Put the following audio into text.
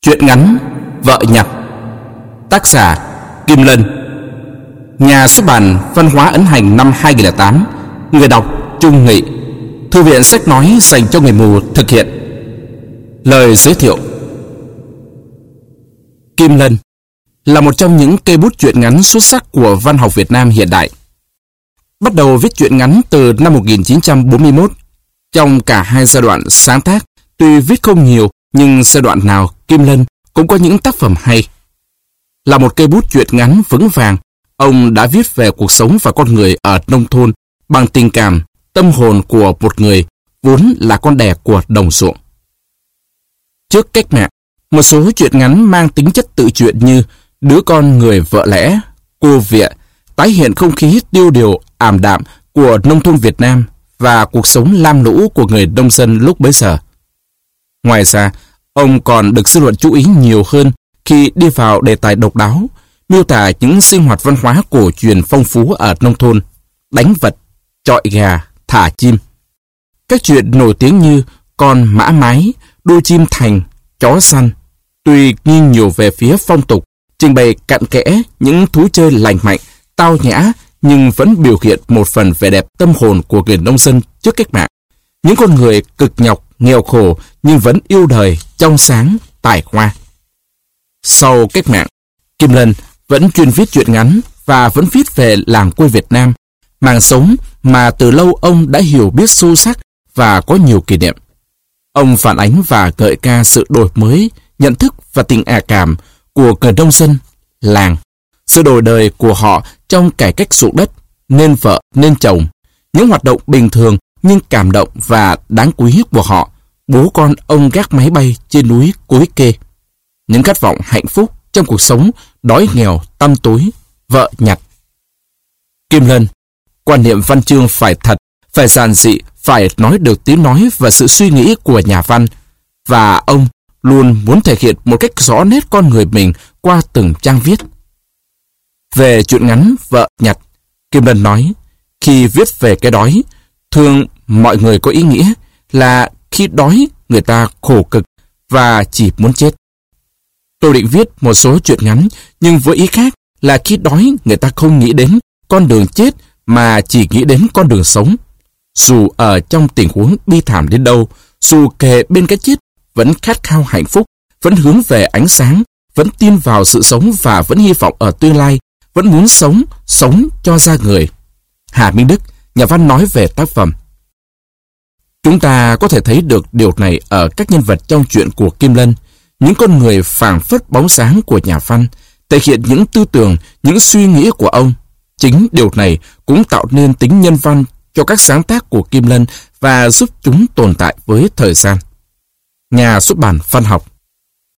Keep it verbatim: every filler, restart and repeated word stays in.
Truyện ngắn Vợ Nhặt. Tác giả Kim Lân. Nhà xuất bản Văn hóa ấn hành năm hai nghìn lẻ tám. Người đọc Trung Nghị. Thư viện sách nói dành cho người mù thực hiện. Lời giới thiệu: Kim Lân là một trong những cây bút truyện ngắn xuất sắc của văn học Việt Nam hiện đại. Bắt đầu viết truyện ngắn từ năm một nghìn chín trăm bốn mươi mốt. Trong cả hai giai đoạn sáng tác, tuy viết không nhiều, nhưng giai đoạn nào Kim Lân cũng có những tác phẩm hay. Là một cây bút truyện ngắn vững vàng, ông đã viết về cuộc sống và con người ở nông thôn bằng tình cảm, tâm hồn của một người vốn là con đẻ của đồng ruộng. Trước cách mạng, một số truyện ngắn mang tính chất tự truyện như Đứa con người vợ lẽ, Cô Vịa tái hiện không khí tiêu điều ảm đạm của nông thôn Việt Nam và cuộc sống lam lũ của người nông dân lúc bấy giờ. Ngoài ra, ông còn được dư luận chú ý nhiều hơn khi đi vào đề tài độc đáo, miêu tả những sinh hoạt văn hóa cổ truyền phong phú ở nông thôn, đánh vật, chọi gà, thả chim. Các chuyện nổi tiếng như Con mã mái, Đua chim thành, Chó săn, tuy nghiêng nhiều về phía phong tục, trình bày cặn kẽ những thú chơi lành mạnh, tao nhã, nhưng vẫn biểu hiện một phần vẻ đẹp tâm hồn của người nông dân trước cách mạng. Những con người cực nhọc, nghèo khổ nhưng vẫn yêu đời, trong sáng, tài hoa. Sau cách mạng, Kim Lân vẫn chuyên viết truyện ngắn và vẫn viết về làng quê Việt Nam, màng sống mà từ lâu ông đã hiểu biết sâu sắc và có nhiều kỷ niệm. Ông phản ánh và gợi ca sự đổi mới, nhận thức và tình ả cảm của người nông dân, làng, sự đổi đời của họ trong cải cách ruộng đất, nên vợ nên chồng, những hoạt động bình thường nhưng cảm động và đáng quý của họ, bố con ông gác máy bay trên núi Cối Kê, những khát vọng hạnh phúc trong cuộc sống đói nghèo tăm tối, vợ nhặt. Kim Lân quan niệm văn chương phải thật, phải giản dị, phải nói được tiếng nói và sự suy nghĩ của nhà văn, và ông luôn muốn thể hiện một cách rõ nét con người mình qua từng trang viết. Về truyện ngắn Vợ Nhặt, Kim Lân nói, khi viết về cái đói, thường mọi người có ý nghĩa là khi đói người ta khổ cực và chỉ muốn chết. Tôi định viết một số truyện ngắn, nhưng với ý khác là khi đói người ta không nghĩ đến con đường chết mà chỉ nghĩ đến con đường sống. Dù ở trong tình huống bi thảm đến đâu, dù kề bên cái chết, vẫn khát khao hạnh phúc, vẫn hướng về ánh sáng, vẫn tin vào sự sống và vẫn hy vọng ở tương lai, vẫn muốn sống, sống cho ra người. Hà Minh Đức, nhà văn nói về tác phẩm: chúng ta có thể thấy được điều này ở các nhân vật trong truyện của Kim Lân, những con người phảng phất bóng sáng của nhà văn, thể hiện những tư tưởng, những suy nghĩ của ông. Chính điều này cũng tạo nên tính nhân văn cho các sáng tác của Kim Lân và giúp chúng tồn tại với thời gian. Nhà xuất bản Văn học.